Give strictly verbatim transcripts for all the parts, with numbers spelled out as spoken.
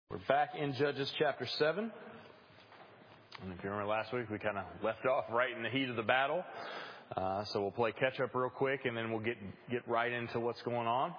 We're back in Judges chapter seven. And if you remember last week, we kind of left off right in the heat of the battle. Uh, so we'll play catch up real quick, and then we'll get get right into what's going on.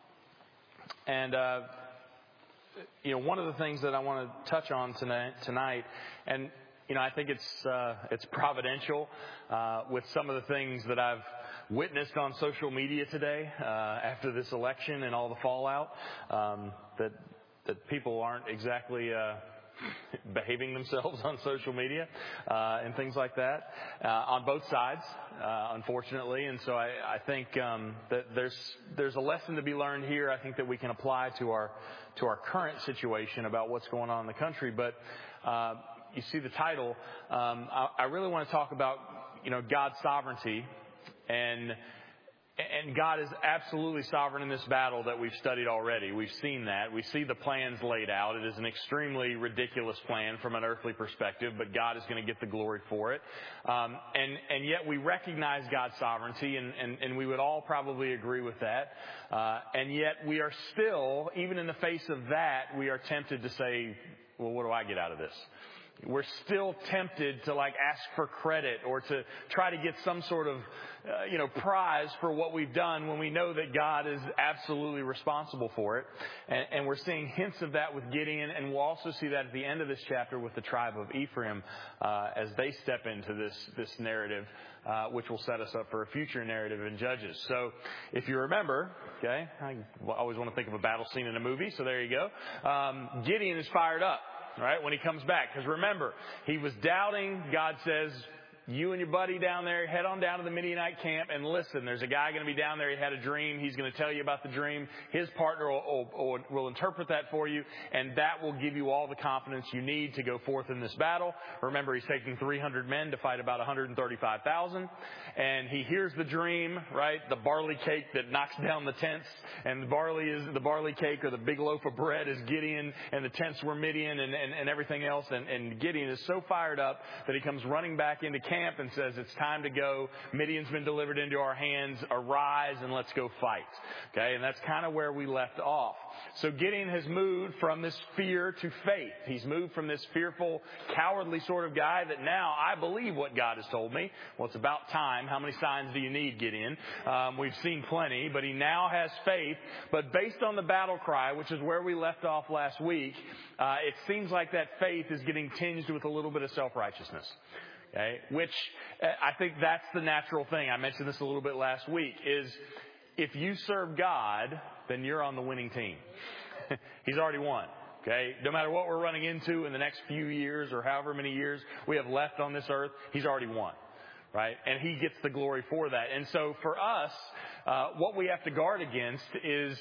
And uh, you know, one of the things that I want to touch on tonight, tonight, and you know, I think it's uh, it's providential uh, with some of the things that I've witnessed on social media today uh, after this election and all the fallout um, that. that people aren't exactly uh, behaving themselves on social media uh, and things like that uh, on both sides, uh, unfortunately. And so I, I think um, that there's there's a lesson to be learned here. I think that we can apply to our to our current situation about what's going on in the country. But uh, you see the title. Um, I, I really want to talk about you know God's sovereignty and. And God is absolutely sovereign in this battle that we've studied already. We've seen that. We see the plans laid out. It is an extremely ridiculous plan from an earthly perspective, but God is going to get the glory for it. Um, and, and yet we recognize God's sovereignty, and, and, and we would all probably agree with that. Uh, and yet we are still, even in the face of that, we are tempted to say, well, what do I get out of this? We're still tempted to like ask for credit or to try to get some sort of, uh, you know, prize for what we've done when we know that God is absolutely responsible for it. And, and we're seeing hints of that with Gideon, and we'll also see that at the end of this chapter with the tribe of Ephraim uh, as they step into this this narrative, uh, which will set us up for a future narrative in Judges. So if you remember, okay, I always want to think of a battle scene in a movie, so there you go. Um, Gideon is fired up. Right, when he comes back. Because remember, he was doubting. God says, you and your buddy down there, head on down to the Midianite camp and listen. There's a guy going to be down there. He had a dream. He's going to tell you about the dream. His partner will, will, will interpret that for you, and that will give you all the confidence you need to go forth in this battle. Remember, he's taking three hundred men to fight about one hundred thirty-five thousand. And he hears the dream, right? The barley cake that knocks down the tents. And the barley is the barley cake, or the big loaf of bread is Gideon, and the tents were Midian, and, and, and everything else. And, and Gideon is so fired up that he comes running back into camp and says, it's time to go. Midian's been delivered into our hands. Arise and let's go fight. Okay, and that's kind of where we left off. So Gideon has moved from this fear to faith. He's moved from this fearful, cowardly sort of guy that now I believe what God has told me. Well, it's about time. How many signs do you need, Gideon? Um, we've seen plenty, but he now has faith. But based on the battle cry, which is where we left off last week, uh, it seems like that faith is getting tinged with a little bit of self-righteousness. Okay, which uh, I think that's the natural thing. I mentioned this a little bit last week, is if you serve God, then you're on the winning team. He's already won. Okay, no matter what we're running into in the next few years or however many years we have left on this earth, He's already won. Right? And He gets the glory for that. And so for us, uh, what we have to guard against is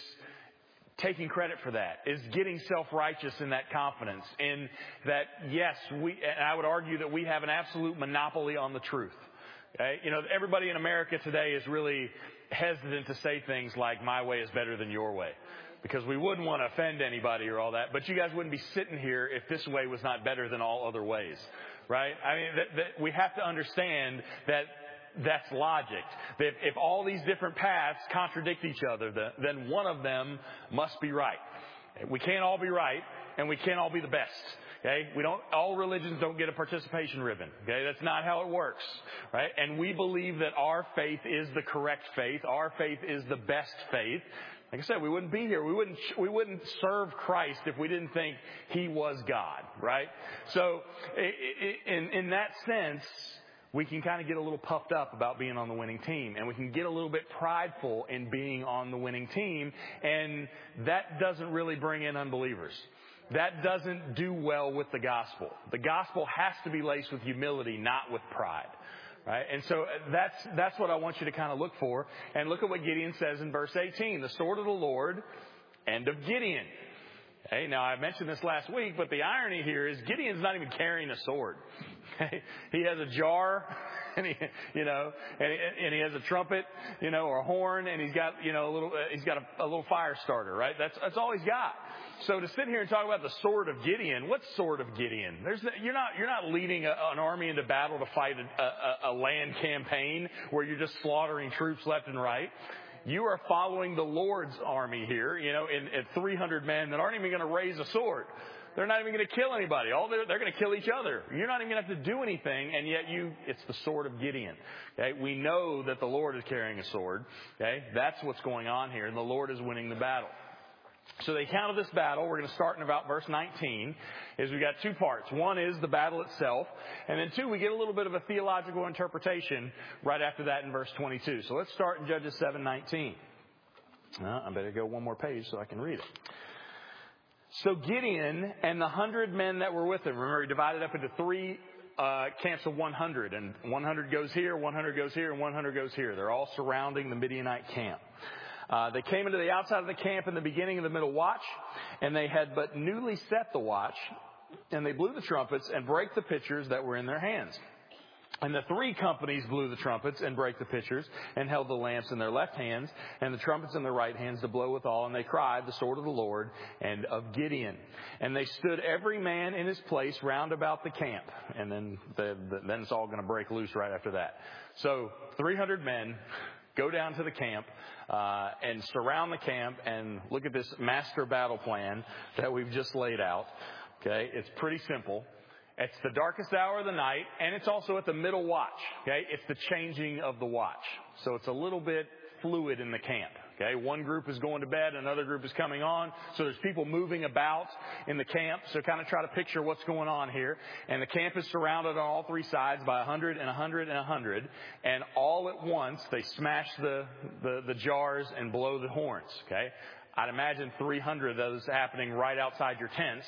taking credit for that, is getting self-righteous in that confidence, in that, yes, we, and I would argue that we have an absolute monopoly on the truth. Okay? You know, everybody in America today is really hesitant to say things like, my way is better than your way, because we wouldn't want to offend anybody or all that. But you guys wouldn't be sitting here if this way was not better than all other ways. Right? I mean, that, that we have to understand that that's logic. That if all these different paths contradict each other, then one of them must be right. We can't all be right, and we can't all be the best. Okay? We don't, all religions don't get a participation ribbon. Okay? That's not how it works. Right? And we believe that our faith is the correct faith. Our faith is the best faith. Like I said, we wouldn't be here. We wouldn't, we wouldn't serve Christ if we didn't think He was God. Right? So, in, in that sense, we can kind of get a little puffed up about being on the winning team, and we can get a little bit prideful in being on the winning team, and that doesn't really bring in unbelievers. That doesn't do well with the gospel. The gospel has to be laced with humility, not with pride. Right? And so that's that's what I want you to kind of look for. And look at what Gideon says in verse eighteen, the sword of the Lord and of Gideon. Hey, now I mentioned this last week, but the irony here is Gideon's not even carrying a sword. He has a jar, and he, you know, and he, and he has a trumpet, you know, or a horn, and he's got, you know, a little, uh, he's got a, a little fire starter, right? That's that's all he's got. So to sit here and talk about the sword of Gideon, what sword of Gideon? There's you're not you're not leading a, an army into battle to fight a, a, a land campaign where you're just slaughtering troops left and right. You are following the Lord's army here, you know, in, in three hundred men that aren't even going to raise a sword. they're not even going to kill anybody. All they're, they're going to kill each other. You're not even going to have to do anything, and yet you, it's the sword of Gideon. Okay? We know that the Lord is carrying a sword. Okay? That's what's going on here, and the Lord is winning the battle. So the account of this battle, we're going to start in about verse nineteen, is we got two parts. One is the battle itself, and then two, we get a little bit of a theological interpretation right after that in verse twenty-two. So let's start in Judges seven nineteen. Well, I better go one more page so I can read it. So Gideon and the hundred men that were with him, remember he divided up into three uh, camps of one hundred, and one hundred goes here, one hundred goes here, and one hundred goes here. They're all surrounding the Midianite camp. Uh, they came into the outside of the camp in the beginning of the middle watch, and they had but newly set the watch, and they blew the trumpets and brake the pitchers that were in their hands. And the three companies blew the trumpets and brake the pitchers and held the lamps in their left hands and the trumpets in their right hands to blow withal. And they cried, the sword of the Lord and of Gideon. And they stood every man in his place round about the camp. And then, the, the, then it's all going to break loose right after that. So three hundred men go down to the camp uh, and surround the camp and look at this master battle plan that we've just laid out. Okay, it's pretty simple. It's the darkest hour of the night, and it's also at the middle watch. Okay, it's the changing of the watch. So it's a little bit fluid in the camp. Okay, one group is going to bed, another group is coming on. So there's people moving about in the camp. So kind of try to picture what's going on here. And the camp is surrounded on all three sides by a hundred and a hundred and a hundred. And all at once, they smash the, the, the jars and blow the horns. Okay, I'd imagine three hundred of those happening right outside your tents.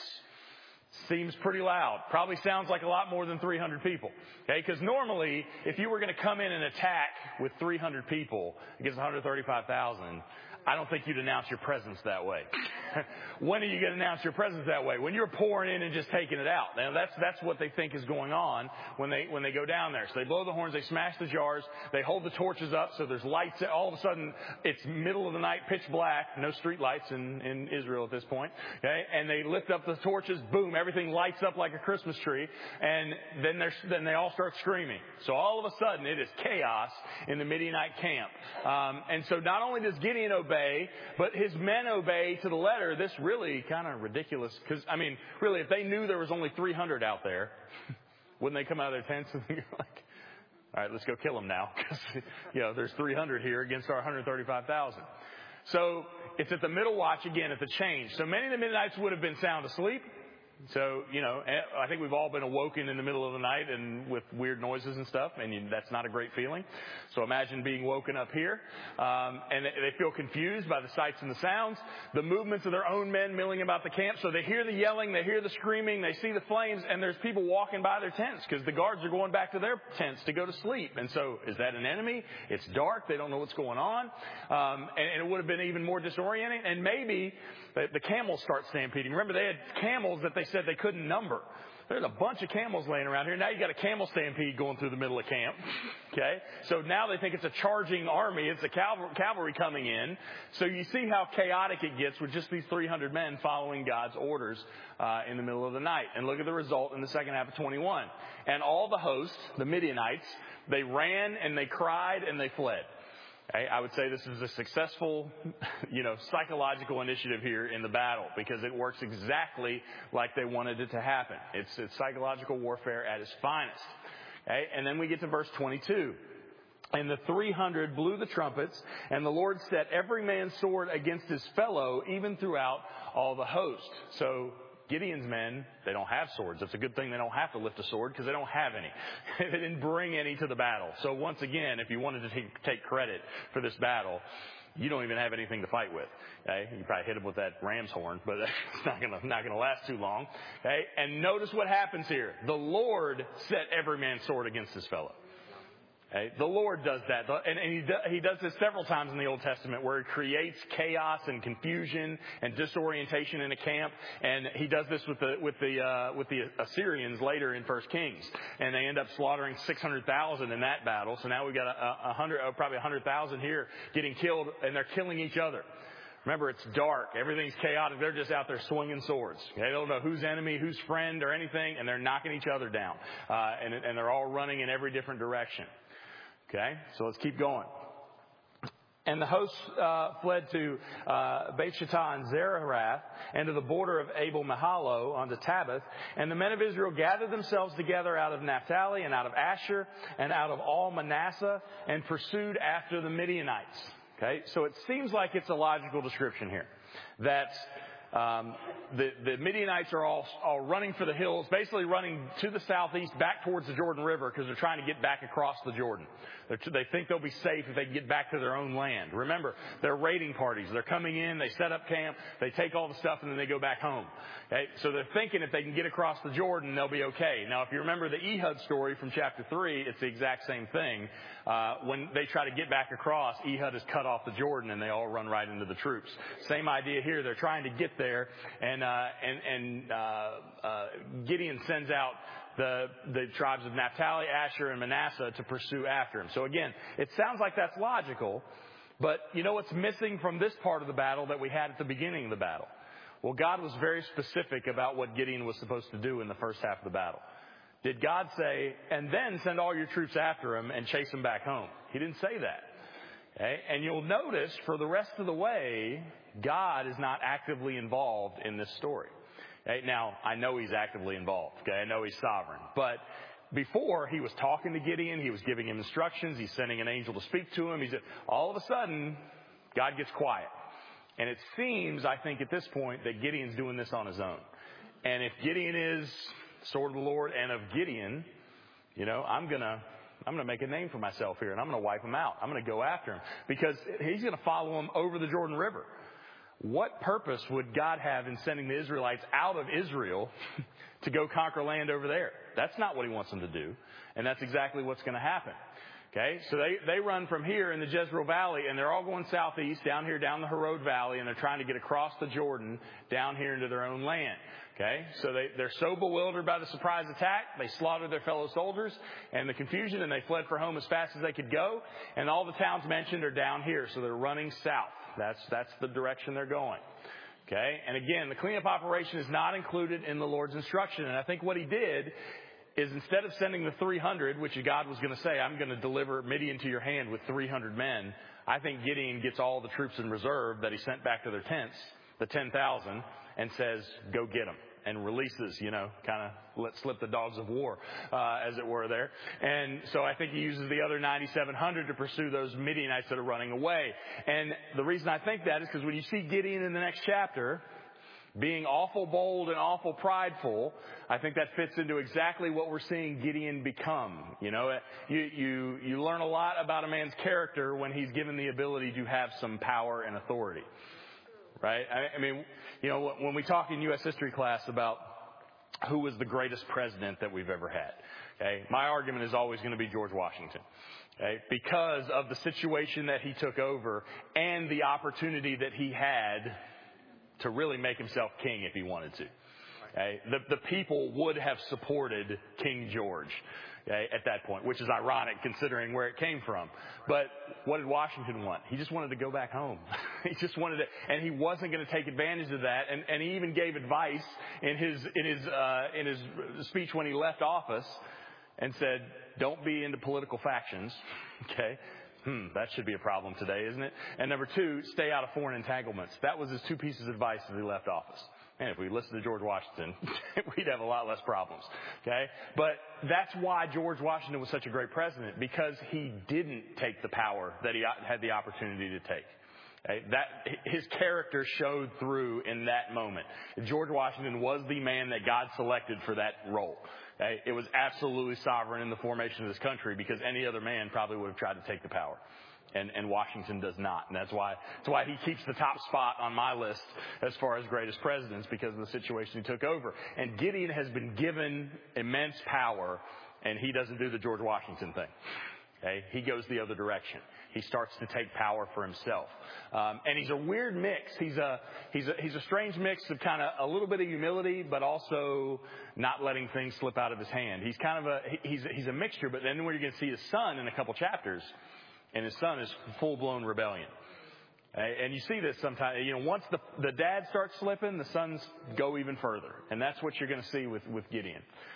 Seems pretty loud. Probably sounds like a lot more than three hundred people. Okay, because normally, if you were going to come in and attack with three hundred people against one hundred thirty-five thousand, I don't think you'd announce your presence that way. When are you going to announce your presence that way? When you're pouring in and just taking it out. Now that's that's what they think is going on when they when they go down there. So they blow the horns, they smash the jars, they hold the torches up so there's lights. All of a sudden, it's middle of the night, pitch black, no street lights in, in Israel at this point. Okay, and they lift up the torches, boom, everything lights up like a Christmas tree, and then there's then they all start screaming. So all of a sudden, it is chaos in the Midianite camp. Um, and so not only does Gideon obey, but his men obey to the letter. This really kind of ridiculous, because, I mean, really, if they knew there was only three hundred out there, wouldn't they come out of their tents and go like, all right, let's go kill them now, because, you know, there's three hundred here against our one hundred thirty-five thousand. So it's at the middle watch again at the change. So many of the Midianites would have been sound asleep. So, you know, I think we've all been awoken in the middle of the night and with weird noises and stuff, and you, that's not a great feeling. So imagine being woken up here, um, and they feel confused by the sights and the sounds, the movements of their own men milling about the camp. So they hear the yelling, they hear the screaming, they see the flames, and there's people walking by their tents because the guards are going back to their tents to go to sleep. And so, is that an enemy? It's dark. They don't know what's going on. Um, and, and it would have been even more disorienting. And maybe the, the camels start stampeding. Remember, they had camels that they said they couldn't number. There's a bunch of camels laying around here. Now you got a camel stampede going through the middle of camp. Okay? So now they think it's a charging army. It's a cavalry, cavalry coming in. So you see how chaotic it gets with just these three hundred men following God's orders uh, in the middle of the night. And look at the result in the second half of twenty-one. And all the hosts, the Midianites, they ran and they cried and they fled. I would say this is a successful, you know, psychological initiative here in the battle because it works exactly like they wanted it to happen. It's, it's psychological warfare at its finest. Okay? And then we get to verse twenty-two. And the three hundred blew the trumpets, and the Lord set every man's sword against his fellow, even throughout all the host. So Gideon's men, they don't have swords. It's a good thing they don't have to lift a sword because they don't have any. They didn't bring any to the battle. So once again, if you wanted to take, take credit for this battle, you don't even have anything to fight with. Okay? You probably hit him with that ram's horn, but it's not going to not going to last too long. Okay? And notice what happens here. The Lord set every man's sword against his fellow. Okay? The Lord does that. And, and he, do, he does this several times in the Old Testament where he creates chaos and confusion and disorientation in a camp. And he does this with the, with the, uh, with the Assyrians later in First Kings. And they end up slaughtering six hundred thousand in that battle. So now we've got a, a hundred, oh, probably one hundred thousand here getting killed, and they're killing each other. Remember, it's dark. Everything's chaotic. They're just out there swinging swords. They don't know who's enemy, who's friend, or anything, and they're knocking each other down. Uh, and, and they're all running in every different direction. Okay, so let's keep going. And the hosts uh, fled to uh, Beth Shittah and Zererath, and to the border of Abel Mahalo unto Tabbath. And the men of Israel gathered themselves together out of Naphtali and out of Asher and out of all Manasseh, and pursued after the Midianites. Okay, so it seems like it's a logical description here that Um, the, the Midianites are all, all running for the hills, basically running to the southeast back towards the Jordan River because they're trying to get back across the Jordan. They're, they think they'll be safe if they can get back to their own land. Remember, they're raiding parties. They're coming in, they set up camp, they take all the stuff, and then they go back home. Okay? So they're thinking if they can get across the Jordan, they'll be okay. Now, if you remember the Ehud story from chapter three, it's the exact same thing. Uh, when they try to get back across, Ehud has cut off the Jordan, and they all run right into the troops. Same idea here. They're trying to get there, and uh, and, and uh, uh, Gideon sends out the the tribes of Naphtali, Asher, and Manasseh to pursue after him. So again, it sounds like that's logical, but you know what's missing from this part of the battle that we had at the beginning of the battle? Well, God was very specific about what Gideon was supposed to do in the first half of the battle. Did God say, and then send all your troops after him and chase them back home? He didn't say that. Okay? And you'll notice for the rest of the way, God is not actively involved in this story. Okay? Now, I know he's actively involved. Okay? I know he's sovereign. But before, he was talking to Gideon. He was giving him instructions. He's sending an angel to speak to him. He's all of a sudden, God gets quiet. And it seems, I think, at this point, that Gideon's doing this on his own. And if Gideon is sword of the Lord and of Gideon, you know, I'm going to I'm going to make a name for myself here, and I'm going to wipe him out. I'm going to go after him because he's going to follow him over the Jordan River. What purpose would God have in sending the Israelites out of Israel to go conquer land over there? That's not what he wants them to do, and that's exactly what's going to happen. Okay, so they, they run from here in the Jezreel Valley, and they're all going southeast, down here, down the Harod Valley, and they're trying to get across the Jordan down here into their own land. Okay, so they, they're so bewildered by the surprise attack, they slaughtered their fellow soldiers and the confusion, and they fled for home as fast as they could go. And all the towns mentioned are down here, so they're running south. That's, that's the direction they're going. Okay, and again, the cleanup operation is not included in the Lord's instruction. And I think what he did is instead of sending the three hundred, which God was going to say, I'm going to deliver Midian to your hand with three hundred men, I think Gideon gets all the troops in reserve that he sent back to their tents, the ten thousand, and says, go get them. And releases, you know, kind of let slip the dogs of war, uh, as it were there. And so I think he uses the other ninety-seven hundred to pursue those Midianites that are running away. And the reason I think that is because when you see Gideon in the next chapter being awful bold and awful prideful, I think that fits into exactly what we're seeing Gideon become. You know, you, you, you learn a lot about a man's character when he's given the ability to have some power and authority. Right? I, I mean, you know, when we talk in U S history class about who was the greatest president that we've ever had, okay, my argument is always going to be George Washington, okay, because of the situation that he took over and the opportunity that he had to really make himself king if he wanted to. Okay? The, the people would have supported King George. Okay, at that point, which is ironic considering where it came from. But what did Washington want? He just wanted to go back home. He just wanted to, and he wasn't going to take advantage of that. And, and he even gave advice in his in his uh, in his speech when he left office, and said, "Don't be into political factions." Okay. Hmm, that should be a problem today, isn't it? And number two, stay out of foreign entanglements. That was his two pieces of advice as he left office. Man, if we listened to George Washington, we'd have a lot less problems. Okay? But that's why George Washington was such a great president, because he didn't take the power that he had the opportunity to take. Okay? That, his character showed through in that moment. George Washington was the man that God selected for that role. Okay? It was absolutely sovereign in the formation of this country, because any other man probably would have tried to take the power. And, and Washington does not. And that's why, that's why he keeps the top spot on my list as far as greatest presidents, because of the situation he took over. And Gideon has been given immense power, and he doesn't do the George Washington thing. Okay? He goes the other direction. He starts to take power for himself. Um, and he's a weird mix. He's a, he's a, he's a strange mix of kind of a little bit of humility, but also not letting things slip out of his hand. He's kind of a, he's, he's a mixture, but then when you're going to see his son in a couple chapters, and his son is full-blown rebellion. And you see this sometimes. You know, once the, the dad starts slipping, the sons go even further. And that's what you're going to see with, with Gideon.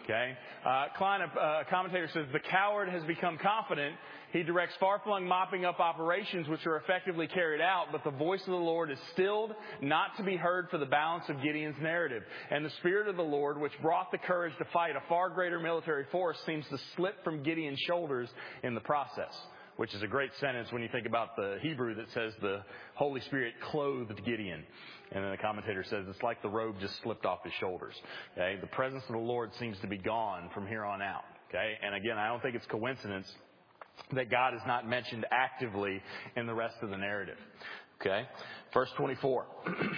Okay? Uh, Klein, a uh, commentator, says, the coward has become confident. He directs far-flung mopping up operations which are effectively carried out, but the voice of the Lord is stilled, not to be heard for the balance of Gideon's narrative. And the Spirit of the Lord, which brought the courage to fight a far greater military force, seems to slip from Gideon's shoulders in the process. Which is a great sentence when you think about the Hebrew that says the Holy Spirit clothed Gideon. And then the commentator says it's like the robe just slipped off his shoulders. Okay? The presence of the Lord seems to be gone from here on out. Okay? And again, I don't think it's coincidence that God is not mentioned actively in the rest of the narrative. Okay? Verse twenty-four.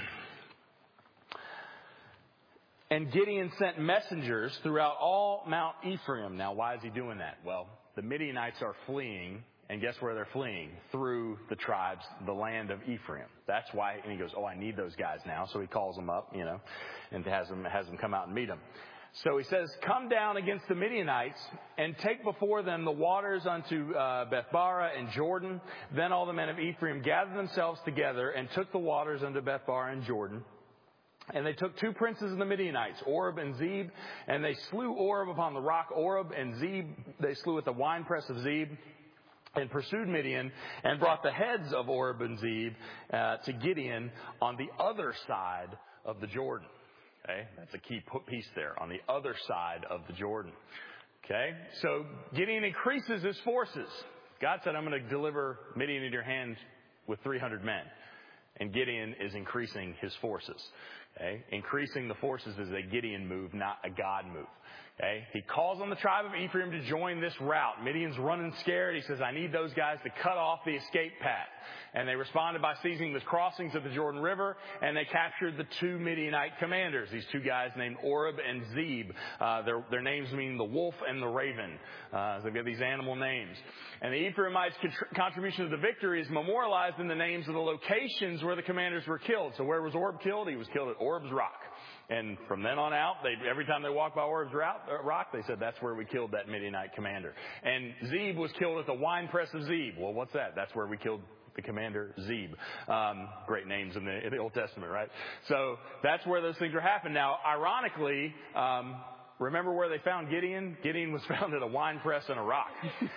And Gideon sent messengers throughout all Mount Ephraim. Now, why is he doing that? Well, the Midianites are fleeing. And guess where they're fleeing? Through the tribes, the land of Ephraim. That's why, and he goes, oh, I need those guys now. So he calls them up, you know, and has them, has them come out and meet him. So he says, come down against the Midianites and take before them the waters unto uh, Bethbara and Jordan. Then all the men of Ephraim gathered themselves together and took the waters unto Bethbara and Jordan. And they took two princes of the Midianites, Oreb and Zeb, and they slew Oreb upon the rock Oreb, and Zeb they slew at the winepress of Zeb. And pursued Midian and brought the heads of Oreb and Zeb uh, to Gideon on the other side of the Jordan. Okay, that's a key piece there, on the other side of the Jordan. Okay, so Gideon increases his forces. God said, I'm going to deliver Midian in your hand with three hundred men. And Gideon is increasing his forces. Okay, increasing the forces is a Gideon move, not a God move. Okay, he calls on the tribe of Ephraim to join this route. Midian's running scared. He says, I need those guys to cut off the escape path. And they responded by seizing the crossings of the Jordan River, and they captured the two Midianite commanders, these two guys named Oreb and Zeb. Uh, their, their names mean the wolf and the raven. Uh, they've got these animal names. And the Ephraimites' contribution to the victory is memorialized in the names of the locations where the commanders were killed. So where was Oreb killed? He was killed at Oreb's Rock. And from then on out, they, every time they walked by Oreb's Rock, they said, that's where we killed that Midianite commander. And Zeb was killed at the winepress of Zeb. Well, what's that? That's where we killed the commander Zeb. Um, great names in the, in the Old Testament, right? So that's where those things are happening. Now, ironically, um, remember where they found Gideon? Gideon was found at a winepress and a rock.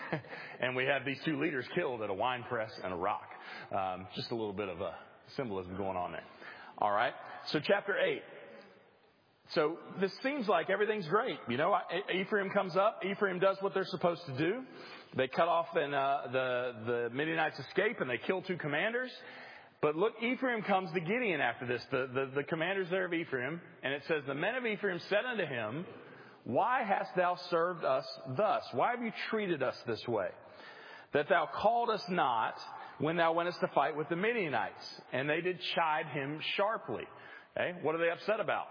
And we have these two leaders killed at a winepress and a rock. Um, just a little bit of a symbolism going on there. All right. So chapter eight. So this seems like everything's great. You know, Ephraim comes up. Ephraim does what they're supposed to do. They cut off and uh, the, the Midianites escape and they kill two commanders. But look, Ephraim comes to Gideon after this, the, the, the commanders there of Ephraim. And it says, the men of Ephraim said unto him, why hast thou served us thus? Why have you treated us this way? That thou called us not when thou wentest to fight with the Midianites. And they did chide him sharply. Okay, what are they upset about?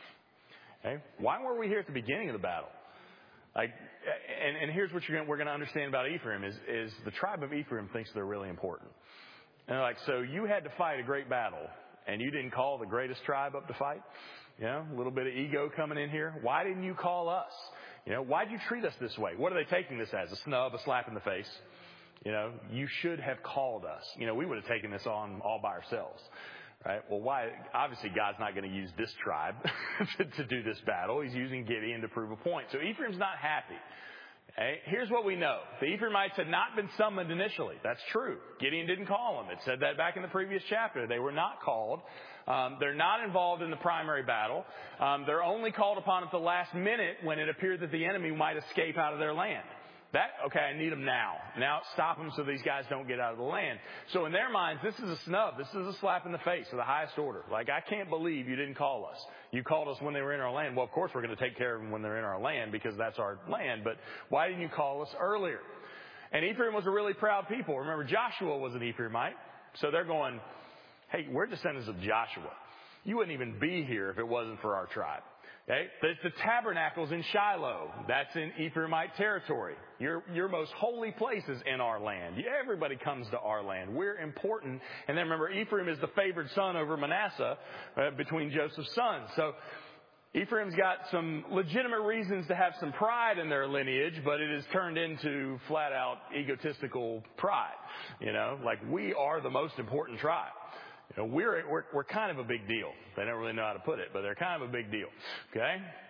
Okay, why were we here at the beginning of the battle? Like, and, and here's what you're gonna, we're going to understand about Ephraim is, is the tribe of Ephraim thinks they're really important. And they're like, so you had to fight a great battle, and you didn't call the greatest tribe up to fight? You know, a little bit of ego coming in here. Why didn't you call us? You know, why'd you treat us this way? What are they taking this as? A snub, a slap in the face? You know, you should have called us. You know, we would have taken this on all by ourselves. Right? Well, why? Obviously, God's not going to use this tribe to, to do this battle. He's using Gideon to prove a point. So Ephraim's not happy. Okay? Here's what we know. The Ephraimites had not been summoned initially. That's true. Gideon didn't call them. It said that back in the previous chapter. They were not called. Um, they're not involved in the primary battle. Um, they're only called upon at the last minute when it appeared that the enemy might escape out of their land. That, okay, I need them now. Now stop them so these guys don't get out of the land. So in their minds, this is a snub. This is a slap in the face of the highest order. Like, I can't believe you didn't call us. You called us when they were in our land. Well, of course we're going to take care of them when they're in our land because that's our land. But why didn't you call us earlier? And Ephraim was a really proud people. Remember, Joshua was an Ephraimite. So they're going, hey, we're descendants of Joshua. You wouldn't even be here if it wasn't for our tribe. Okay? The, the tabernacle's in Shiloh. That's in Ephraimite territory. Your, your most holy place is in our land. Everybody comes to our land. We're important. And then remember, Ephraim is the favored son over Manasseh uh, between Joseph's sons. So Ephraim's got some legitimate reasons to have some pride in their lineage, but it has turned into flat out egotistical pride. You know, like, we are the most important tribe. You know, we're, we're, we're kind of a big deal. They don't really know how to put it, but they're kind of a big deal. Okay?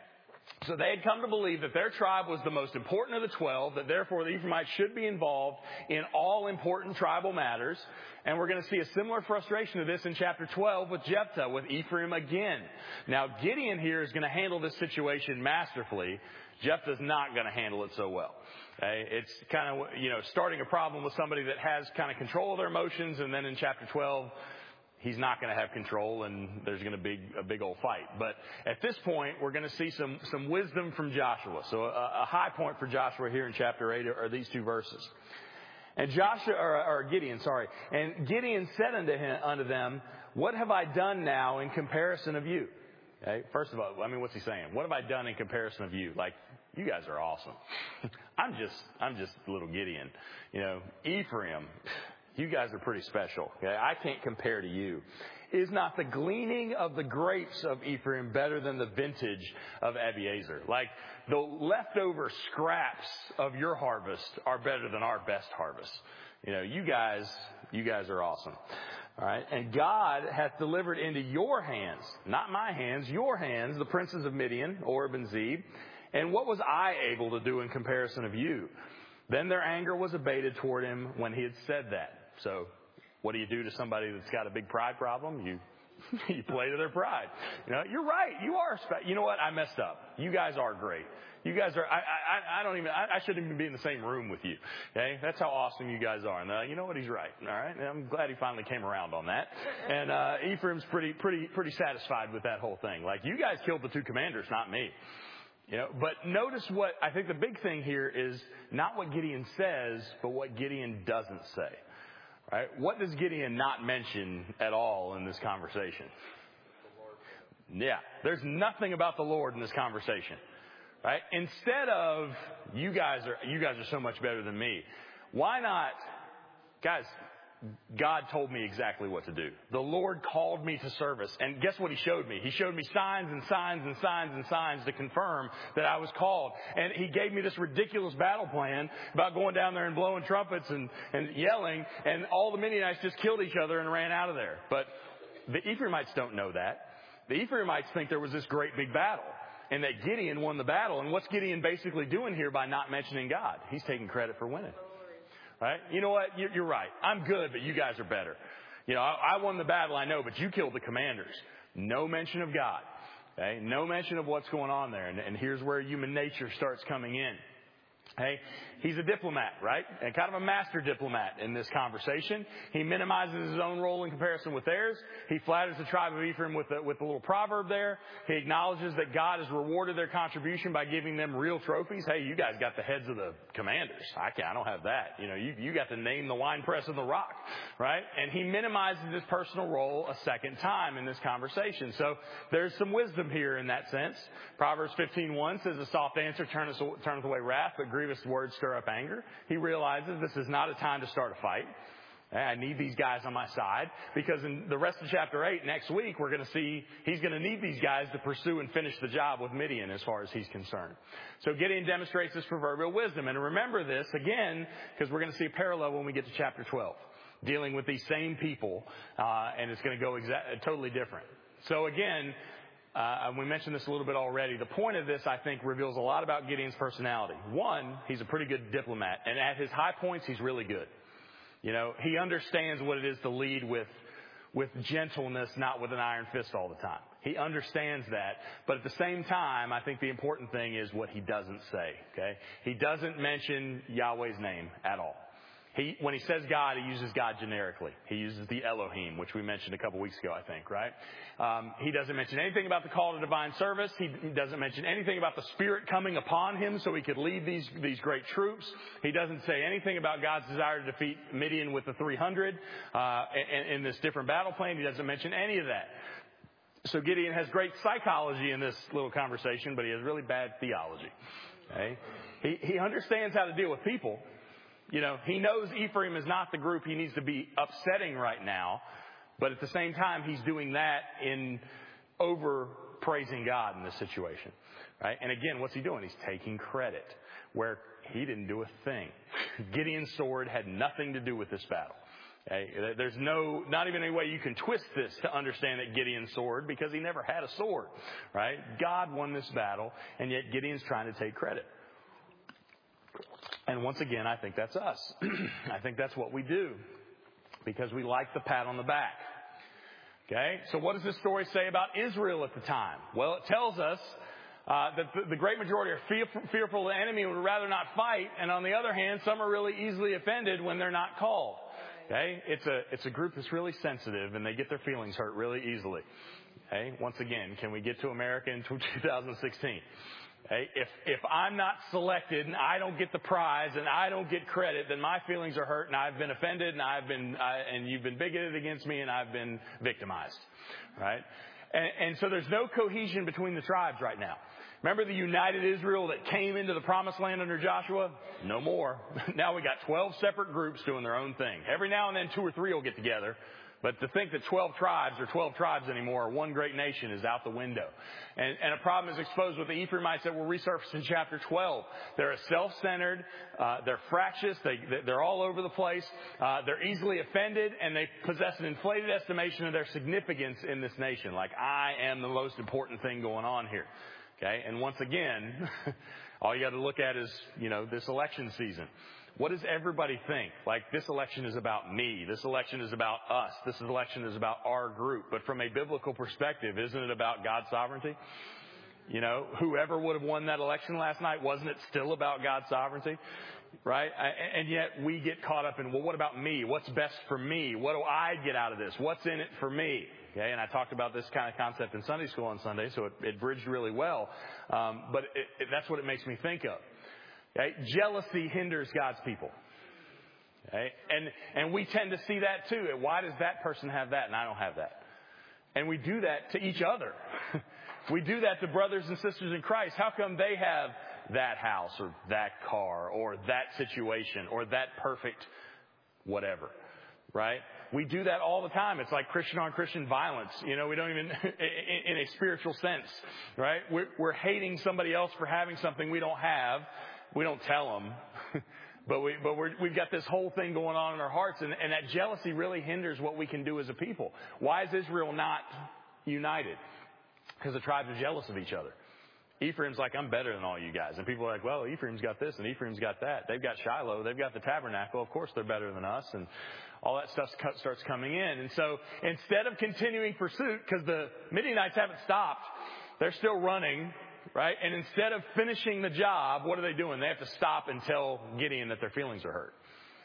So they had come to believe that their tribe was the most important of the twelve, that therefore the Ephraimites should be involved in all important tribal matters. And we're going to see a similar frustration of this in chapter twelve with Jephthah, with Ephraim again. Now, Gideon here is going to handle this situation masterfully. Jephthah's not going to handle it so well. Okay? It's kind of, you know, starting a problem with somebody that has kind of control of their emotions, and then in chapter twelve, he's not going to have control, and there's going to be a big old fight. But at this point, we're going to see some, some wisdom from Joshua. So a, a high point for Joshua here in chapter eight are, are these two verses. And Joshua, or, or Gideon, sorry. And Gideon said unto him, unto them, what have I done now in comparison of you? Okay. First of all, I mean, what's he saying? What have I done in comparison of you? Like, you guys are awesome. I'm just, I'm just little Gideon. You know, Ephraim, you guys are pretty special. Okay? I can't compare to you. Is not the gleaning of the grapes of Ephraim better than the vintage of Abiezer? Like, the leftover scraps of your harvest are better than our best harvest. You know, you guys, you guys are awesome. All right. And God hath delivered into your hands, not my hands, your hands, the princes of Midian, Oreb and Zeb. And what was I able to do in comparison of you? Then their anger was abated toward him when he had said that. So what do you do to somebody that's got a big pride problem? You you play to their pride. You know, you're right. You are. Spe- you know what? I messed up. You guys are great. You guys are. I I, I don't even. I, I shouldn't even be in the same room with you. Okay, that's how awesome you guys are. And uh, you know what? He's right. All right. And I'm glad he finally came around on that. And uh, Ephraim's pretty pretty pretty satisfied with that whole thing. Like, you guys killed the two commanders, not me. You know, but notice what I think the big thing here is not what Gideon says, but what Gideon doesn't say. Right? What does Gideon not mention at all in this conversation? Yeah, there's nothing about the Lord in this conversation. Right? Instead of, you guys are you guys are so much better than me. Why not, guys? God told me exactly what to do. The Lord called me to service. And guess what he showed me? He showed me signs and signs and signs and signs to confirm that I was called. And he gave me this ridiculous battle plan about going down there and blowing trumpets and, and yelling. And all the Midianites just killed each other and ran out of there. But the Ephraimites don't know that. The Ephraimites think there was this great big battle and that Gideon won the battle. And what's Gideon basically doing here by not mentioning God? He's taking credit for winning. Right? You know what? You're right. I'm good, but you guys are better. You know, I won the battle, I know, but you killed the commanders. No mention of God. Okay? No mention of what's going on there. And, and here's where human nature starts coming in. Hey, he's a diplomat, right? And kind of a master diplomat in this conversation. He minimizes his own role in comparison with theirs. He flatters the tribe of Ephraim with a, with a little proverb there. He acknowledges that God has rewarded their contribution by giving them real trophies. Hey, you guys got the heads of the commanders. I can't, I don't have that. You know, you, you got to name the wine press of the rock, right? And he minimizes his personal role a second time in this conversation. So there's some wisdom here in that sense. Proverbs fifteen one says, a soft answer turneth, turneth away wrath, but grievous words stir up anger. He realizes this is not a time to start a fight. I need these guys on my side, because in the rest of chapter eight, next week, we're going to see he's going to need these guys to pursue and finish the job with Midian as far as he's concerned. So Gideon demonstrates this proverbial wisdom. And remember this again, because we're going to see a parallel when we get to chapter twelve, dealing with these same people, uh, and it's going to go exa- totally different. So again, Uh, we mentioned this a little bit already. The point of this, I think, reveals a lot about Gideon's personality. One, he's a pretty good diplomat. And at his high points, he's really good. You know, he understands what it is to lead with, with gentleness, not with an iron fist all the time. He understands that. But at the same time, I think the important thing is what he doesn't say. Okay? He doesn't mention Yahweh's name at all. He, when he says God, he uses God generically. He uses the Elohim, which we mentioned a couple weeks ago, I think, right? Um, he doesn't mention anything about the call to divine service. He doesn't mention anything about the Spirit coming upon him so he could lead these, these great troops. He doesn't say anything about God's desire to defeat Midian with the three hundred uh, in, in this different battle plan. He doesn't mention any of that. So Gideon has great psychology in this little conversation, but he has really bad theology. Okay? He, he understands how to deal with people. You know, he knows Ephraim is not the group he needs to be upsetting right now. But at the same time, he's doing that in over praising God in this situation. Right? And again, what's he doing? He's taking credit where he didn't do a thing. Gideon's sword had nothing to do with this battle. Okay? There's no, not even any way you can twist this to understand that Gideon's sword, because he never had a sword, right? God won this battle, and yet Gideon's trying to take credit. And once again, I think that's us. I think that's what we do, because we like the pat on the back. Okay? So what does this story say about Israel at the time? Well, it tells us Uh, that the, the great majority are fearful, fearful of the enemy and would rather not fight. And on the other hand, some are really easily offended when they're not called. Okay? It's a, it's a group that's really sensitive, and they get their feelings hurt really easily. Okay? Once again, can we get to America in two thousand sixteen? Okay? If, if I'm not selected and I don't get the prize and I don't get credit, then my feelings are hurt and I've been offended and I've been, I, and you've been bigoted against me and I've been victimized. Right? And, and so there's no cohesion between the tribes right now. Remember the united Israel that came into the promised land under Joshua? No more. Now we got twelve separate groups doing their own thing. Every now and then two or three will get together. But to think that twelve tribes or twelve tribes anymore or one great nation is out the window. And, and a problem is exposed with the Ephraimites that will resurface in chapter twelve. They're self-centered. Uh, they're fractious. They, they're all over the place. Uh, they're easily offended, and they possess an inflated estimation of their significance in this nation. Like, I am the most important thing going on here. Okay, and once again, all you got to look at is, you know, this election season. What does everybody think? Like, this election is about me. This election is about us. This election is about our group. But from a biblical perspective, isn't it about God's sovereignty? You know, whoever would have won that election last night, wasn't it still about God's sovereignty? Right? And yet we get caught up in, well, what about me? What's best for me? What do I get out of this? What's in it for me? Okay, and I talked about this kind of concept in Sunday school on Sunday, so it, it bridged really well. Um, but it, it, that's what it makes me think of. Okay? Jealousy hinders God's people. Okay? And and we tend to see that too. Why does that person have that and I don't have that? And we do that to each other. We do that to brothers and sisters in Christ. How come they have that house or that car or that situation or that perfect whatever? Right? We do that all the time. It's like Christian on Christian violence. You know, we don't even, in a spiritual sense, right? We're, we're hating somebody else for having something we don't have. We don't tell them, but we, but we're, we've got this whole thing going on in our hearts, and, and that jealousy really hinders what we can do as a people. Why is Israel not united? Because the tribes are jealous of each other. Ephraim's like, I'm better than all you guys. And people are like, well, Ephraim's got this and Ephraim's got that. They've got Shiloh. They've got the tabernacle. Of course they're better than us. And all that stuff starts coming in. And so instead of continuing pursuit, because the Midianites haven't stopped, they're still running, right? And instead of finishing the job, what are they doing? They have to stop and tell Gideon that their feelings are hurt.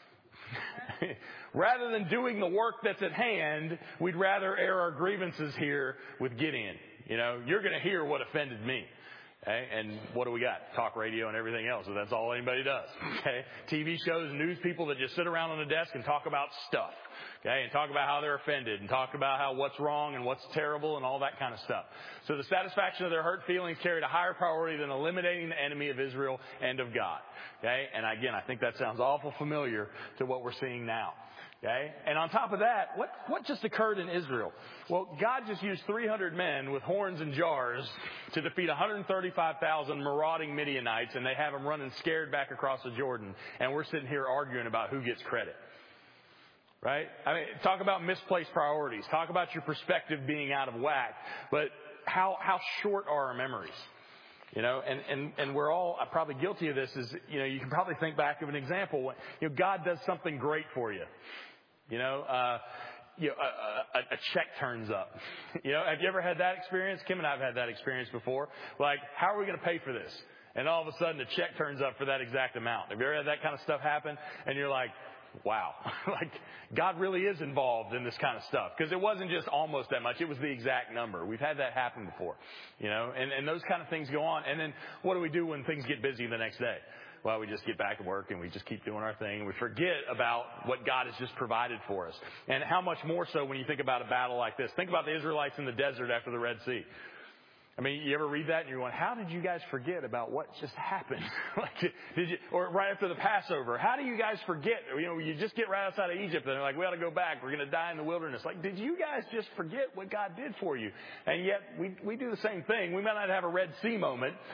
Rather than doing the work that's at hand, we'd rather air our grievances here with Gideon. You know, you're going to hear what offended me. Okay? And what do we got? Talk radio and everything else. So that's all anybody does. Okay? T V shows, news people that just sit around on a desk and talk about stuff. Okay? And talk about how they're offended and talk about how what's wrong and what's terrible and all that kind of stuff. So the satisfaction of their hurt feelings carried a higher priority than eliminating the enemy of Israel and of God. Okay? And again, I think that sounds awful familiar to what we're seeing now. Okay? And on top of that, what, what just occurred in Israel? Well, God just used three hundred men with horns and jars to defeat one hundred thirty-five thousand marauding Midianites, and they have them running scared back across the Jordan. And we're sitting here arguing about who gets credit. Right? I mean, talk about misplaced priorities. Talk about your perspective being out of whack. But how, how short are our memories? You know, and, and, and we're all probably guilty of this. Is, you know, you can probably think back of an example. You know, God does something great for you. You know, uh, you know, a, a, a check turns up. You know, have you ever had that experience? Kim and I have had that experience before. Like, how are we going to pay for this? And all of a sudden, a check turns up for that exact amount. Have you ever had that kind of stuff happen? And you're like, wow, like God really is involved in this kind of stuff, because it wasn't just almost that much. It was the exact number. We've had that happen before, you know, and, and those kind of things go on. And then what do we do when things get busy the next day? Well, we just get back to work and we just keep doing our thing. And we forget about what God has just provided for us. And how much more so when you think about a battle like this. Think about the Israelites in the desert after the Red Sea. I mean, you ever read that and you're going, how did you guys forget about what just happened? Like, did you, or right after the Passover, how do you guys forget? You know, you just get right outside of Egypt and they're like, we ought to go back. We're going to die in the wilderness. Like, did you guys just forget what God did for you? And yet we, we do the same thing. We might not have a Red Sea moment,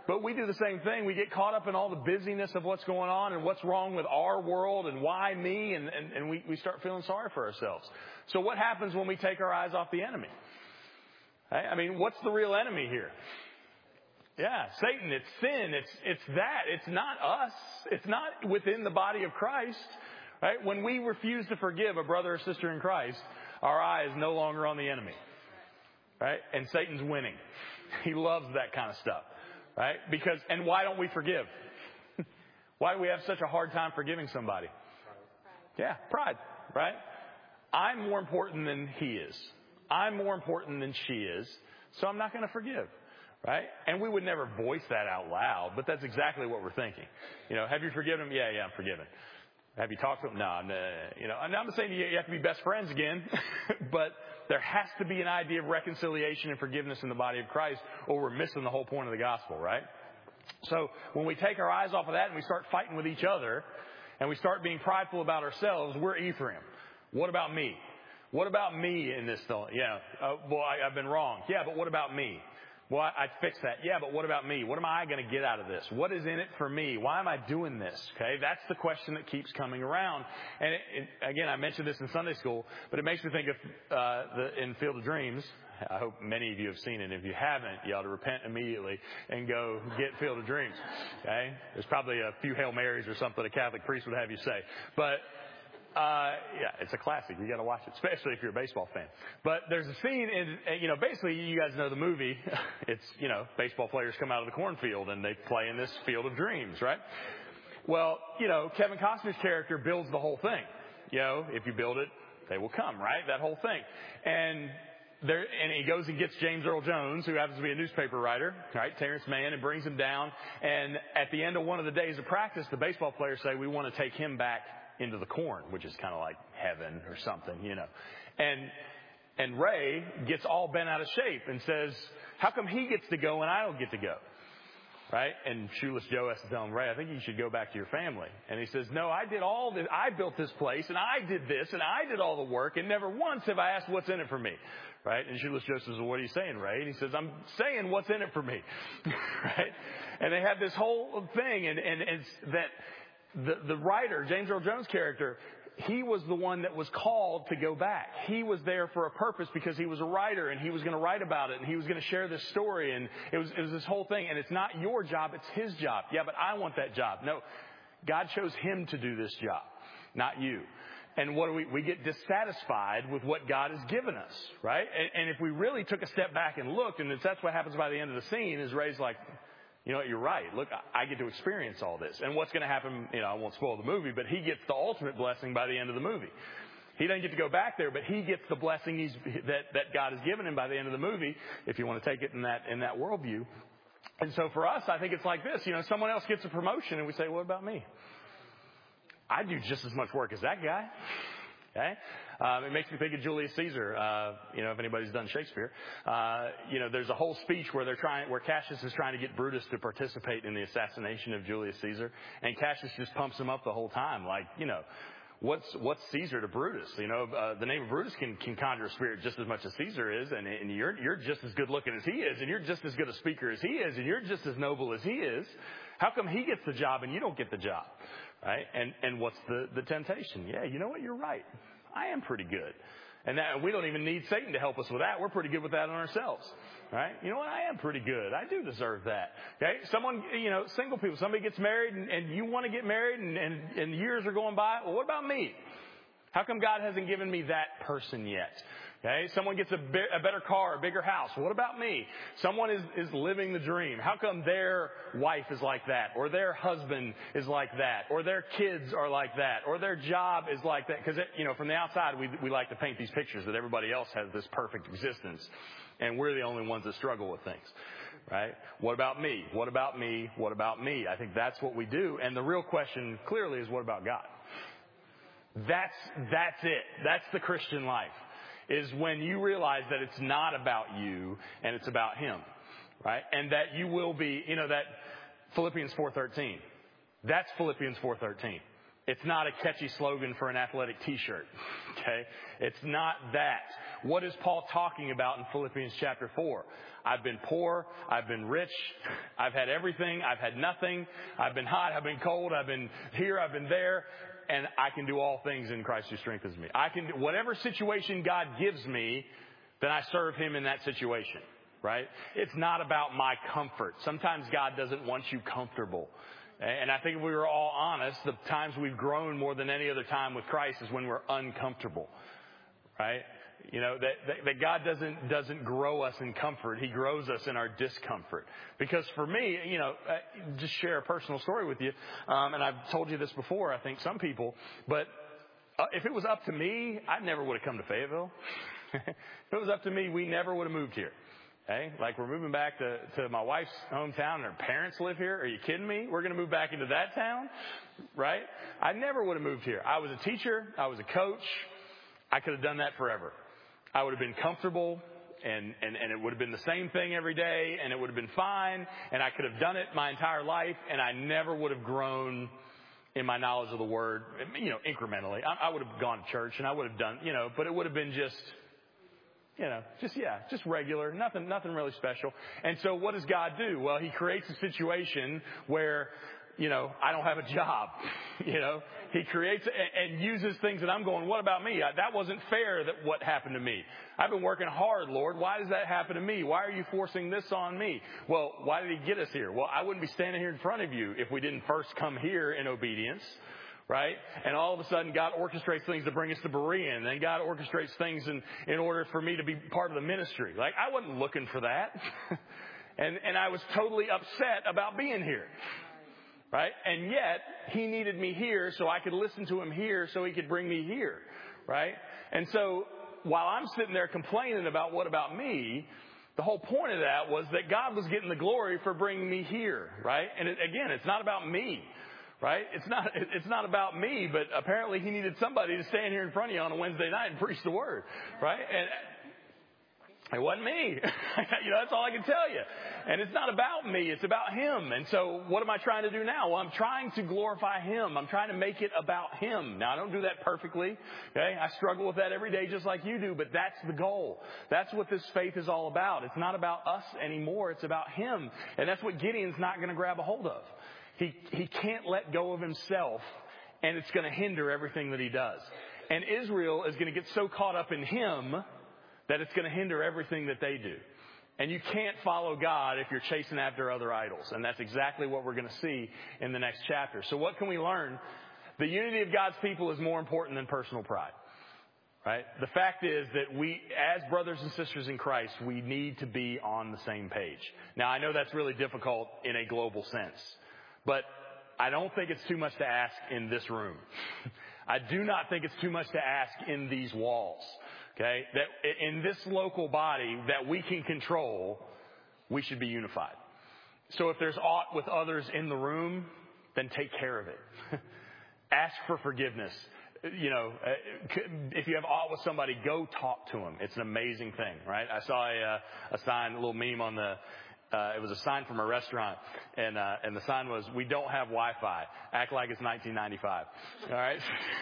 but we do the same thing. We get caught up in all the busyness of what's going on and what's wrong with our world and why me, and, and, and we, we start feeling sorry for ourselves. So what happens when we take our eyes off the enemy? Right? I mean, what's the real enemy here? Yeah, Satan, it's sin, it's, it's that, it's not us, it's not within the body of Christ, right? When we refuse to forgive a brother or sister in Christ, our eye is no longer on the enemy, right? And Satan's winning. He loves that kind of stuff, right? Because, and why don't we forgive? Why do we have such a hard time forgiving somebody? Yeah, pride, right? I'm more important than he is. I'm more important than she is, so I'm not going to forgive. Right? And we would never voice that out loud, but that's exactly what we're thinking. You know, have you forgiven him? Yeah, yeah, I'm forgiven. Have you talked to him? No, no, you know, I'm not saying you have to be best friends again, but there has to be an idea of reconciliation and forgiveness in the body of Christ, or we're missing the whole point of the gospel, right? So when we take our eyes off of that and we start fighting with each other and we start being prideful about ourselves, we're Ephraim. What about me? What about me in this thought? Yeah, uh, well, I, I've been wrong. Yeah, but what about me? Well, I'd fix that. Yeah, but what about me? What am I going to get out of this? What is in it for me? Why am I doing this? Okay, that's the question that keeps coming around. And it, it, again, I mentioned this in Sunday school, but it makes me think of uh, the, in Field of Dreams. I hope many of you have seen it. If you haven't, you ought to repent immediately and go get Field of Dreams. Okay, there's probably a few Hail Marys or something a Catholic priest would have you say, but. Uh, yeah, it's a classic. You got to watch it, especially if you're a baseball fan. But there's a scene in, you know, basically you guys know the movie. It's, you know, baseball players come out of the cornfield and they play in this field of dreams, right? Well, you know, Kevin Costner's character builds the whole thing. You know, if you build it, they will come, right? That whole thing. And there, and he goes and gets James Earl Jones, who happens to be a newspaper writer, right? Terrence Mann, and brings him down. And at the end of one of the days of practice, the baseball players say, we want to take him back into the corn, which is kind of like heaven or something, you know. And and Ray gets all bent out of shape and says, how come he gets to go and I don't get to go? Right? And Shoeless Joe has to tell him, Ray, I think you should go back to your family. And he says, no, I did all this. I built this place and I did this and I did all the work and never once have I asked what's in it for me. Right? And Shoeless Joe says, well, what are you saying, Ray? And he says, I'm saying what's in it for me. Right? And they have this whole thing, and, and it's that The, the writer, James Earl Jones' character, he was the one that was called to go back. He was there for a purpose because he was a writer and he was going to write about it and he was going to share this story, and it was, it was this whole thing. And it's not your job, it's his job. Yeah, but I want that job. No, God chose him to do this job, not you. And what do we, we get dissatisfied with what God has given us, right? And, and if we really took a step back and looked, and that's what happens by the end of the scene, is Ray's like, you know what, you're right. Look, I get to experience all this. And what's going to happen, you know, I won't spoil the movie, but he gets the ultimate blessing by the end of the movie. He doesn't get to go back there, but he gets the blessing he's, that, that God has given him by the end of the movie, if you want to take it in that, in that worldview. And so for us, I think it's like this. You know, someone else gets a promotion and we say, what about me? I do just as much work as that guy. Okay? Um, it makes me think of Julius Caesar. Uh, you know, if anybody's done Shakespeare, uh, you know, there's a whole speech where they're trying, where Cassius is trying to get Brutus to participate in the assassination of Julius Caesar, and Cassius just pumps him up the whole time, like, you know, what's what's Caesar to Brutus? You know, uh, the name of Brutus can can conjure a spirit just as much as Caesar is, and and you're you're just as good looking as he is, and you're just as good a speaker as he is, and you're just as noble as he is. How come he gets the job and you don't get the job? Right? And and what's the, the temptation? Yeah, you know what? You're right. I am pretty good. And that, we don't even need Satan to help us with that. We're pretty good with that on ourselves. Right? You know what? I am pretty good. I do deserve that. Okay? Someone, you know, single people, somebody gets married and, and you want to get married and, and, and years are going by. Well, what about me? How come God hasn't given me that person yet? Okay, someone gets a, be- a better car, a bigger house. What about me? Someone is, is living the dream. How come their wife is like that? Or their husband is like that? Or their kids are like that? Or their job is like that? Because, you know, from the outside, we, we like to paint these pictures that everybody else has this perfect existence. And we're the only ones that struggle with things. Right? What about me? What about me? What about me? I think that's what we do. And the real question clearly is, what about God? That's, that's it. That's the Christian life. Is when you realize that it's not about you and it's about him, right? And that you will be, you know, that Philippians four thirteen. That's Philippians four thirteen. It's not a catchy slogan for an athletic t-shirt, okay? It's not that. What is Paul talking about in Philippians chapter four? I've been poor, I've been rich, I've had everything, I've had nothing, I've been hot, I've been cold, I've been here, I've been there, and I can do all things in Christ who strengthens me. I can, whatever situation God gives me, then I serve Him in that situation, right? It's not about my comfort. Sometimes God doesn't want you comfortable. And I think if we were all honest, the times we've grown more than any other time with Christ is when we're uncomfortable, right? You know, that, that, that God doesn't, doesn't grow us in comfort. He grows us in our discomfort. Because for me, you know, just share a personal story with you. Um, and I've told you this before, I think some people, but uh, if it was up to me, I never would have come to Fayetteville. If it was up to me, we never would have moved here. Hey, like we're moving back to, to my wife's hometown and her parents live here. Are you kidding me? We're going to move back into that town, right? I never would have moved here. I was a teacher. I was a coach. I could have done that forever. I would have been comfortable and, and, and it would have been the same thing every day and it would have been fine and I could have done it my entire life and I never would have grown in my knowledge of the Word, you know, incrementally. I, I would have gone to church and I would have done, you know, but it would have been just... You know, just, yeah, just regular, nothing, nothing really special. And so what does God do? Well, He creates a situation where, you know, I don't have a job, you know. He creates and, and uses things that I'm going, what about me? I, that wasn't fair that what happened to me. I've been working hard, Lord. Why does that happen to me? Why are you forcing this on me? Well, why did He get us here? Well, I wouldn't be standing here in front of you if we didn't first come here in obedience. Right? And all of a sudden God orchestrates things to bring us to Berea. And then God orchestrates things in, in order for me to be part of the ministry. Like, I wasn't looking for that. and, and I was totally upset about being here. Right? And yet, He needed me here so I could listen to Him here so He could bring me here. Right? And so, while I'm sitting there complaining about what about me, the whole point of that was that God was getting the glory for bringing me here. Right? And it, again, it's not about me. Right? It's not, it's not about me, but apparently He needed somebody to stand here in front of you on a Wednesday night and preach the Word. Right? And it wasn't me. You know, that's all I can tell you. And it's not about me. It's about Him. And so what am I trying to do now? Well, I'm trying to glorify Him. I'm trying to make it about Him. Now, I don't do that perfectly. Okay? I struggle with that every day just like you do, but that's the goal. That's what this faith is all about. It's not about us anymore. It's about Him. And that's what Gideon's not going to grab a hold of. He, he can't let go of himself, and it's going to hinder everything that he does. And Israel is going to get so caught up in him that it's going to hinder everything that they do. And you can't follow God if you're chasing after other idols. And that's exactly what we're going to see in the next chapter. So what can we learn? The unity of God's people is more important than personal pride. Right? The fact is that we, as brothers and sisters in Christ, we need to be on the same page. Now, I know that's really difficult in a global sense. But I don't think it's too much to ask in this room. I do not think it's too much to ask in these walls. Okay? That in this local body that we can control, we should be unified. So if there's aught with others in the room, then take care of it. Ask for forgiveness. You know, if you have aught with somebody, go talk to them. It's an amazing thing, right? I saw a, a sign, a little meme on the Uh, it was a sign from a restaurant, and uh, and the sign was, "We don't have Wi-Fi. Act like it's nineteen ninety-five." All right?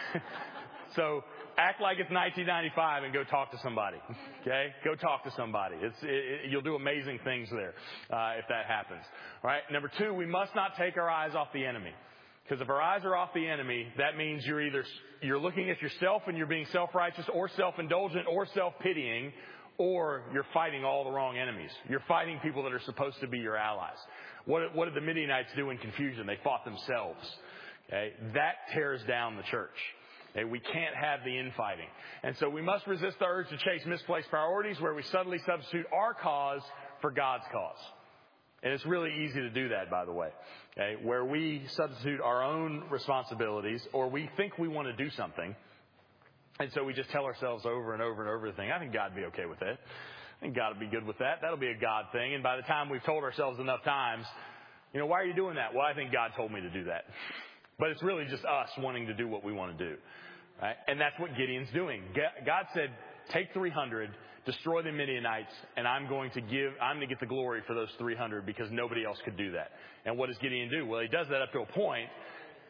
So act like it's nineteen ninety-five and go talk to somebody. Okay? Go talk to somebody. It's it, it, you'll do amazing things there uh, if that happens. All right? Number two, we must not take our eyes off the enemy. Because if our eyes are off the enemy, that means you're either you're looking at yourself and you're being self-righteous or self-indulgent or self-pitying, or you're fighting all the wrong enemies. You're fighting people that are supposed to be your allies. What, what did the Midianites do in confusion? They fought themselves. Okay? That tears down the church. Okay? We can't have the infighting. And so we must resist the urge to chase misplaced priorities where we subtly substitute our cause for God's cause. And it's really easy to do that, by the way. Okay? Where we substitute our own responsibilities or we think we want to do something. And so we just tell ourselves over and over and over the thing, I think God would be okay with that. I think God would be good with that. That'll be a God thing. And by the time we've told ourselves enough times, you know, why are you doing that? Well, I think God told me to do that. But it's really just us wanting to do what we want to do. Right? And that's what Gideon's doing. God said, take three hundred, destroy the Midianites, and I'm going to give, I'm going to get the glory for those three hundred because nobody else could do that. And what does Gideon do? Well, he does that up to a point.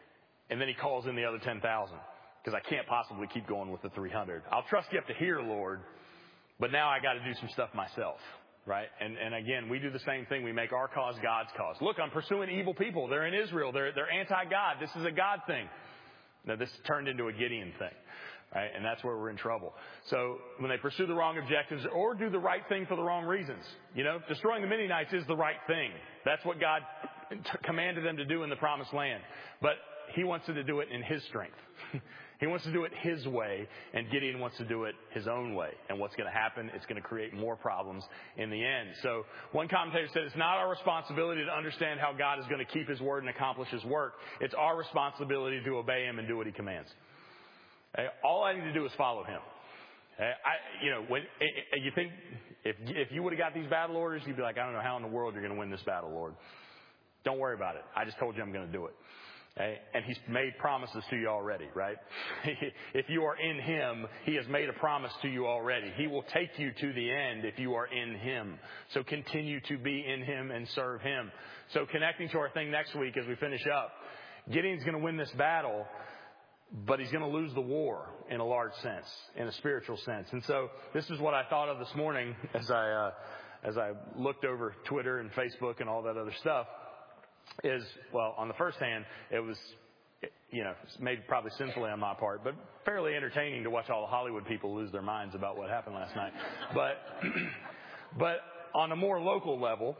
And then he calls in the other ten thousand because I can't possibly keep going with the three hundred. I'll trust you up to here, Lord, but now I got to do some stuff myself, right? And and again, we do the same thing. We make our cause God's cause. Look, I'm pursuing evil people. They're in Israel. They're they're anti-God. This is a God thing. Now, this turned into a Gideon thing, right? And that's where we're in trouble. So when they pursue the wrong objectives or do the right thing for the wrong reasons, you know, destroying the Midianites is the right thing. That's what God t- commanded them to do in the promised land. But he wants them to do it in his strength. He wants to do it his way, and Gideon wants to do it his own way. And what's going to happen? It's going to create more problems in the end. So one commentator said it's not our responsibility to understand how God is going to keep his word and accomplish his work. It's our responsibility to obey him and do what he commands. Okay? All I need to do is follow him. Okay? I, you know, when you think if if you would have got these battle orders, you'd be like, I don't know how in the world you're going to win this battle, Lord. Don't worry about it. I just told you I'm going to do it. Okay? And he's made promises to you already, right? If you are in him, he has made a promise to you already. He will take you to the end if you are in him. So continue to be in him and serve him. So connecting to our thing next week as we finish up, Gideon's going to win this battle, but he's going to lose the war in a large sense, in a spiritual sense. And so this is what I thought of this morning as I, uh, as I looked over Twitter and Facebook and all that other stuff. Is, well, on the first hand, it was, you know, maybe probably sinfully on my part, but fairly entertaining to watch all the Hollywood people lose their minds about what happened last night. But, but on a more local level,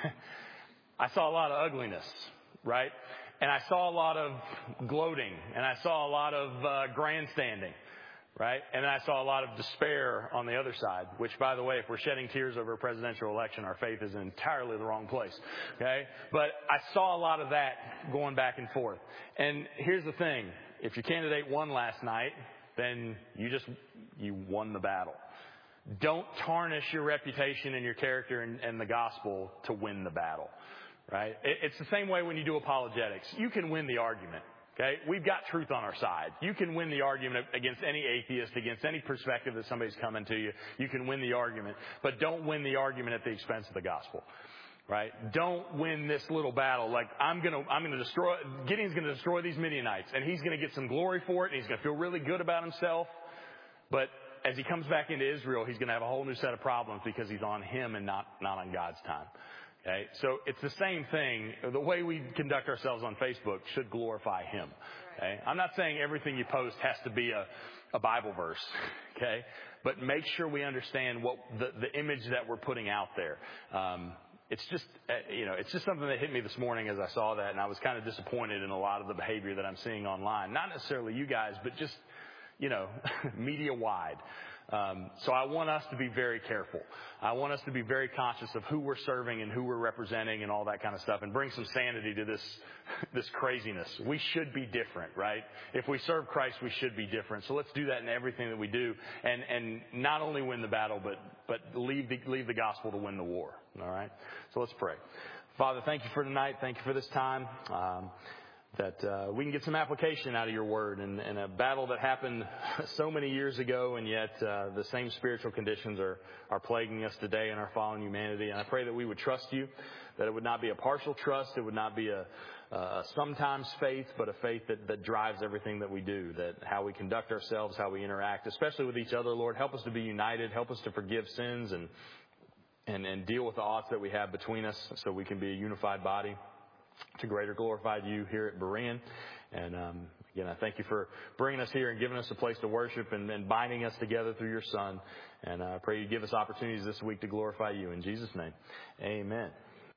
I saw a lot of ugliness, right? And I saw a lot of gloating, and I saw a lot of uh, grandstanding. Right? And then I saw a lot of despair on the other side, which, by the way, if we're shedding tears over a presidential election, our faith is in entirely the wrong place. Okay? But I saw a lot of that going back and forth. And here's the thing. If your candidate won last night, then you just, you won the battle. Don't tarnish your reputation and your character and, and the gospel to win the battle. Right? It, it's the same way when you do apologetics. You can win the argument. Okay? We've got truth on our side. You can win the argument against any atheist, against any perspective that somebody's coming to you. You can win the argument. But don't win the argument at the expense of the gospel. Right? Don't win this little battle like I'm going to I'm going to destroy Gideon's going to destroy these Midianites, and he's going to get some glory for it, and he's going to feel really good about himself. But as he comes back into Israel, he's going to have a whole new set of problems because he's on him and not not on God's time. Okay, so it's the same thing. The way we conduct ourselves on Facebook should glorify him. Okay, I'm not saying everything you post has to be a, a Bible verse. Okay, but make sure we understand what the, the image that we're putting out there. Um, it's just, uh, you know, it's just something that hit me this morning as I saw that, and I was kind of disappointed in a lot of the behavior that I'm seeing online. Not necessarily you guys, but just, you know, media wide. Um, so I want us to be very careful. I want us to be very conscious of who we're serving and who we're representing and all that kind of stuff, and bring some sanity to this this craziness. We should be different, right? If we serve Christ, we should be different. So let's do that in everything that we do, and and not only win the battle, but but leave the leave the gospel to win the war. All right. So let's pray. Father, thank you for tonight. Thank you for this time. Um, that uh, we can get some application out of your word, and, and a battle that happened so many years ago, and yet uh, the same spiritual conditions are, are plaguing us today in our fallen humanity. And I pray that we would trust you, that it would not be a partial trust, it would not be a, a sometimes faith, but a faith that, that drives everything that we do, that how we conduct ourselves, how we interact, especially with each other, Lord. Help us to be united, help us to forgive sins and, and, and deal with the odds that we have between us so we can be a unified body to greater glorify you here at Berean. And um, again, I thank you for bringing us here and giving us a place to worship and, and binding us together through your Son. And I pray you give us opportunities this week to glorify you. In Jesus' name, amen.